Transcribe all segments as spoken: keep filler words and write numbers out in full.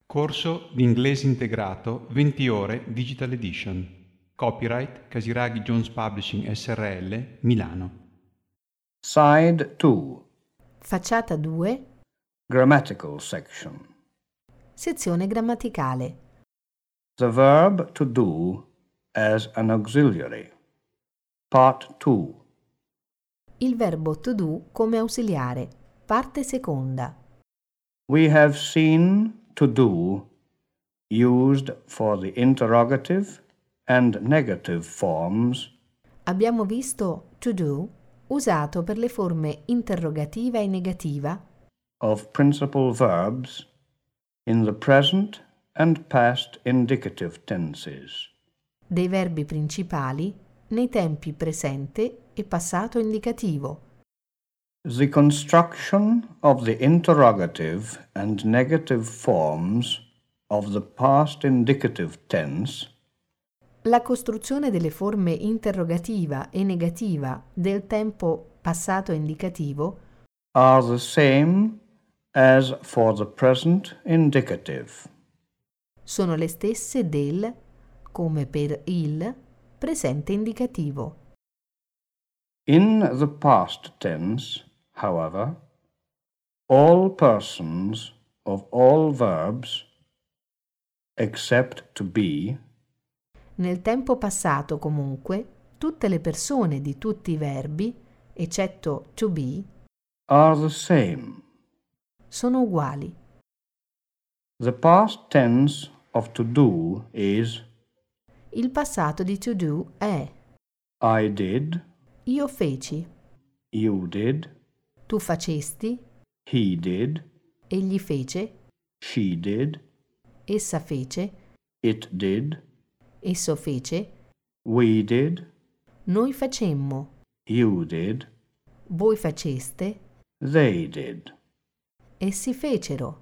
Corso di inglese integrato venti ore Digital Edition. Copyright Casiraghi Jones Publishing S R L, Milano. Side two. Facciata due. Grammatical section. Sezione grammaticale. The verb to do as an auxiliary. Part two. Il verbo to do come ausiliare. Parte seconda. We have seen to do used for the interrogative and negative forms Abbiamo visto to do usato per le forme interrogativa e negativa of principal verbs in the present and past indicative tenses. dei verbi principali nei tempi presente e passato indicativo. The construction of the interrogative and negative forms of the past indicative tense La costruzione delle forme interrogativa e negativa del tempo passato indicativo are the same as for the present indicative. sono le stesse del, come per il, presente indicativo. In the past tense, however, all persons of all verbs, except to be, Nel tempo passato, comunque, tutte le persone di tutti i verbi, eccetto to be, are the same. sono uguali. The past tense of to do is Il passato di to do è I did, io feci, you did, tu facesti, he did, egli fece, she did, essa fece, it did, esso fece, we did, noi facemmo, you did, voi faceste, they did. essi fecero.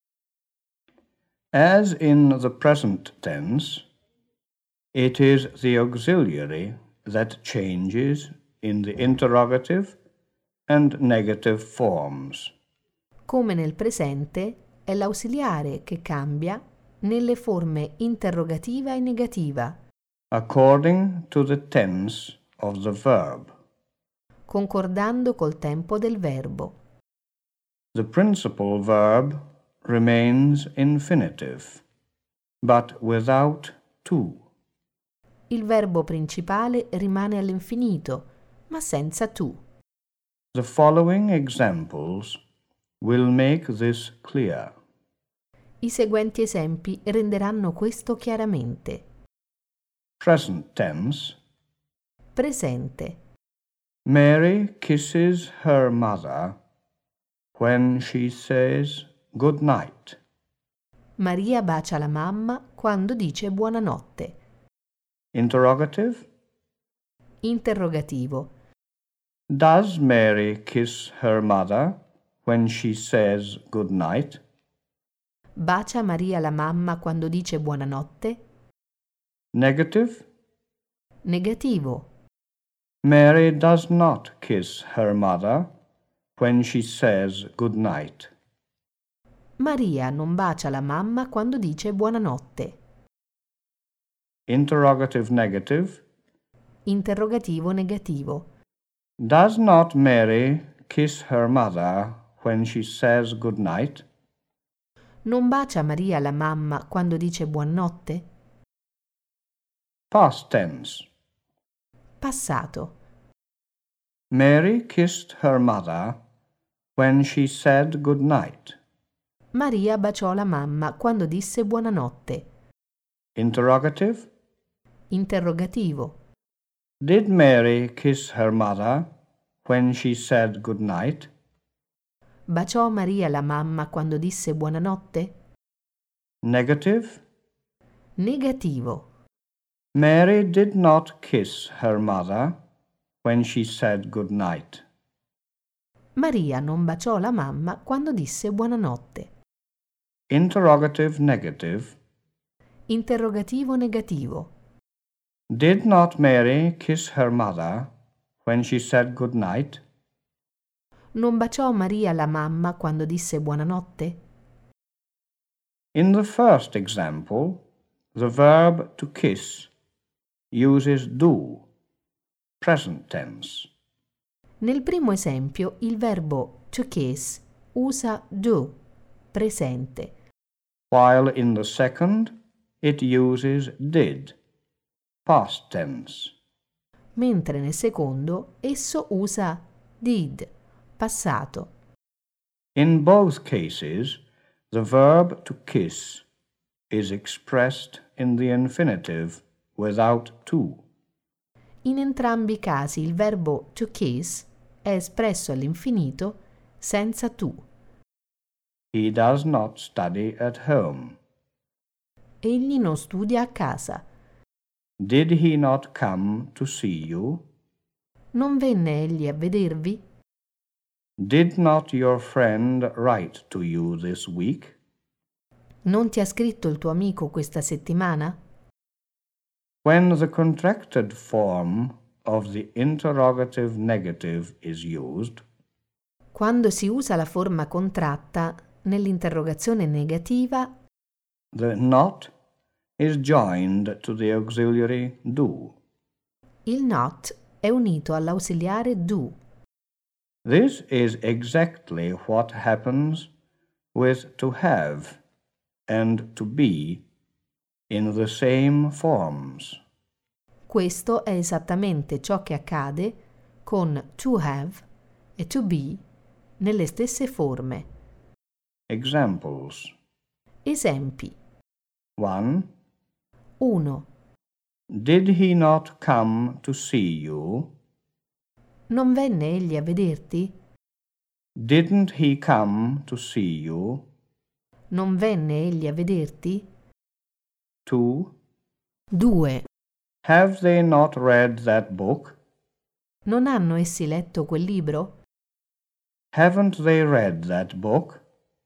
As in the present tense, it is the auxiliary that changes in the interrogative and negative forms. Come nel presente, è l'ausiliare che cambia nelle forme interrogativa e negativa, According to the tense of the verb. concordando col tempo del verbo. The principal verb remains infinitive, but without to. Il verbo principale rimane all'infinito, ma senza to. The following examples will make this clear. I seguenti esempi renderanno questo chiaramente. Present tense. Presente. Mary kisses her mother when she says good night. Maria bacia la mamma quando dice buonanotte. Interrogative. Interrogativo. Does Mary kiss her mother when she says good night? Bacia Maria la mamma quando dice buonanotte? Negative. Negativo. Mary does not kiss her mother when she says good night. Maria non bacia la mamma quando dice buonanotte. Interrogative negative. Interrogativo negativo. Does not Mary kiss her mother when she says good night? Non bacia Maria la mamma quando dice buonanotte? Past tense. Passato. Mary kissed her mother when she said good night. Maria baciò la mamma quando disse buonanotte. Interrogative. Interrogativo. Did Mary kiss her mother when she said good night? Baciò Maria la mamma quando disse buonanotte? Negative. Negativo. Mary did not kiss her mother when she said good night. Maria non baciò la mamma quando disse buonanotte. Interrogative negative. Interrogativo negativo. Did not Mary kiss her mother when she said good night? Non baciò Maria la mamma quando disse buonanotte? In the first example, the verb to kiss uses do, present tense. Nel primo esempio, il verbo to kiss usa do, presente, While in the second, it uses did, past tense. mentre nel secondo esso usa did, passato. In both cases, the verb to kiss is expressed in the infinitive without to. In entrambi i casi il verbo to kiss è espresso all'infinito senza to. He does not study at home. Egli non studia a casa. Did he not come to see you? Non venne egli a vedervi? Did not your friend write to you this week? Non ti ha scritto il tuo amico questa settimana? When the contracted form of the interrogative negative is used, Quando si usa la forma contratta nell'interrogazione negativa, the not is joined to the auxiliary do. il not è unito all'ausiliare do. This is exactly what happens with to have and to be in the same forms. Questo è esattamente ciò che accade con to have e to be nelle stesse forme. Examples. Esempi. one. uno. Did he not come to see you? Non venne egli a vederti? Didn't he come to see you? Non venne egli a vederti? two. due. Have they not read that book? Non hanno essi letto quel libro? Haven't they read that book?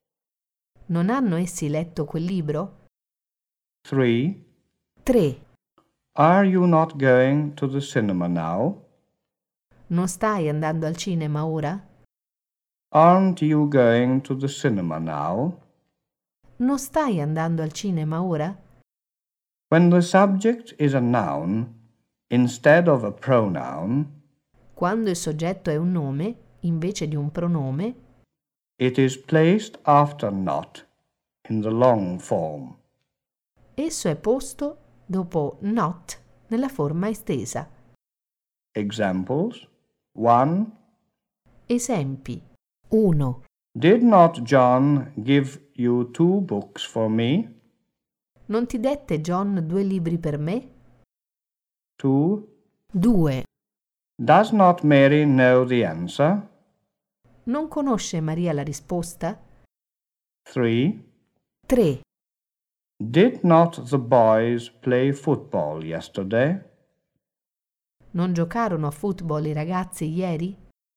Non hanno essi letto quel libro? three. tre. Are you not going to the cinema now? Non stai andando al cinema ora? Aren't you going to the cinema now? Non stai andando al cinema ora? When the subject is a noun, instead of a pronoun, Quando il soggetto è un nome, invece di un pronome, it is placed after not in the long form. esso è posto dopo not nella forma estesa. Examples. one. Esempi. uno. Did not John give you two books for me? Non ti dette John due libri per me? two. due. Does not Mary know the answer? Non conosce Maria la risposta? three. tre. Did not the boys play football yesterday? Non giocarono a football i ragazzi ieri?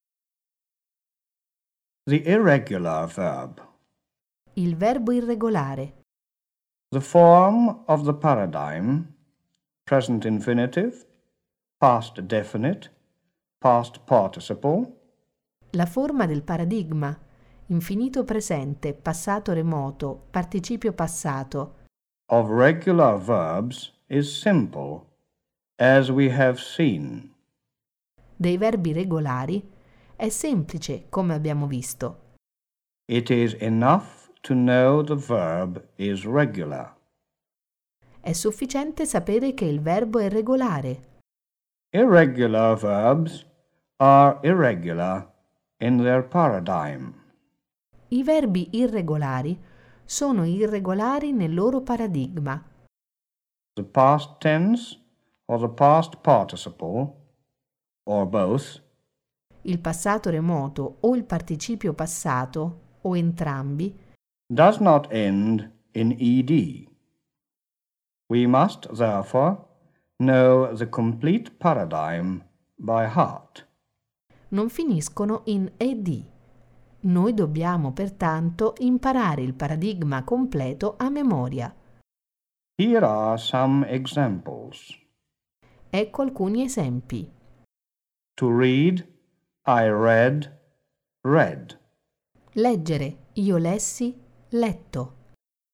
The irregular verb. Il verbo irregolare. The form of the paradigm, present infinitive, past definite, past participle, La forma del paradigma. Infinito presente, passato remoto, participio passato. of regular verbs is simple, as we have seen. Dei verbi regolari è semplice, come abbiamo visto. It is enough to know the verb is regular. È sufficiente sapere che il verbo è regolare. Irregular verbs are irregular in their paradigm. I verbi irregolari sono irregolari nel loro paradigma. The past tense or the past participle, or both, Il passato remoto o il participio passato, o entrambi, does not end in ed. We must, therefore, know the complete paradigm by heart. non finiscono in ed. Noi dobbiamo pertanto imparare il paradigma completo a memoria. Here are some examples. Ecco alcuni esempi. To read, I read, read. Leggere, io lessi, letto.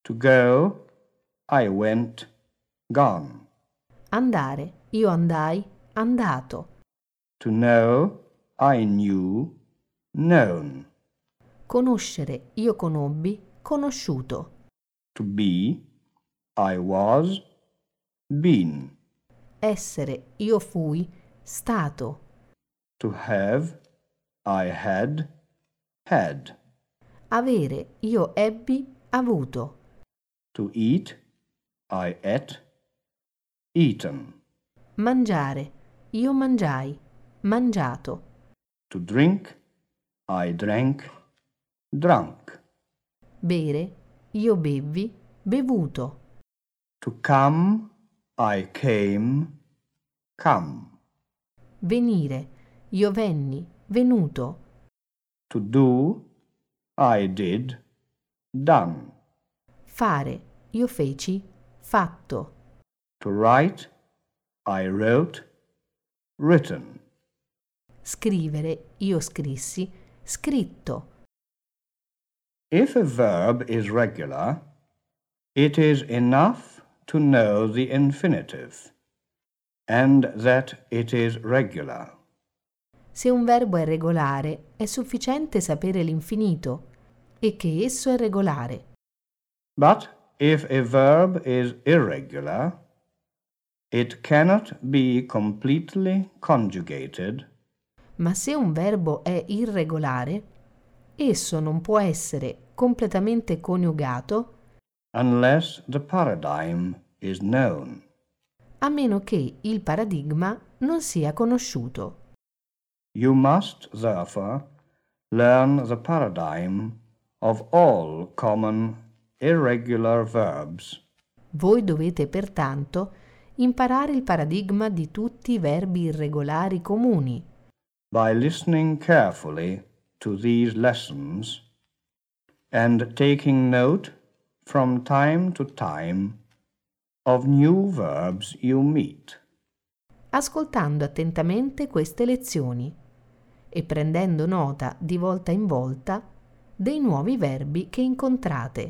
To go, I went, gone. Andare, io andai, andato. To know, I knew, known. Conoscere, io conobbi, conosciuto. To be, I was, been. Essere, io fui, stato. To have, I had, had. Avere, io ebbi, avuto. To eat, I ate, eaten. Mangiare, io mangiai, mangiato. To drink, I drank, drunk. Bere, io bevvi, bevuto. To come, I came, come. Venire, io venni, venuto. To do, I did, done. Fare, io feci, fatto. To write, I wrote, written. Scrivere, io scrissi, scritto. If a verb is regular, it is enough to know the infinitive, and that it is regular. Se un verbo è regolare, è sufficiente sapere l'infinito e che esso è regolare. But if a verb is irregular, it cannot be completely conjugated. Ma se un verbo è irregolare, esso non può essere completamente coniugato Unless the paradigm is known. a meno che il paradigma non sia conosciuto. You must, therefore, learn the paradigm of all common irregular verbs. Voi dovete pertanto imparare il paradigma di tutti i verbi irregolari comuni, by listening carefully to these lessons and taking note from time to time of new verbs you meet. ascoltando attentamente queste lezioni e prendendo nota di volta in volta dei nuovi verbi che incontrate.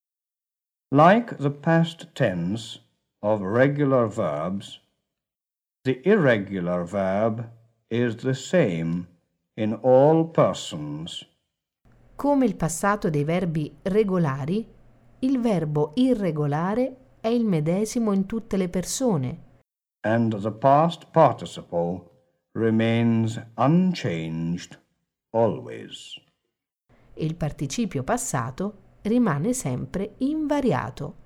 Like the past tense of regular verbs, the irregular verb is the same in all persons. Come il passato dei verbi regolari, il verbo irregolare è il medesimo in tutte le persone. And the past participle remains unchanged always. E il participio passato rimane sempre invariato.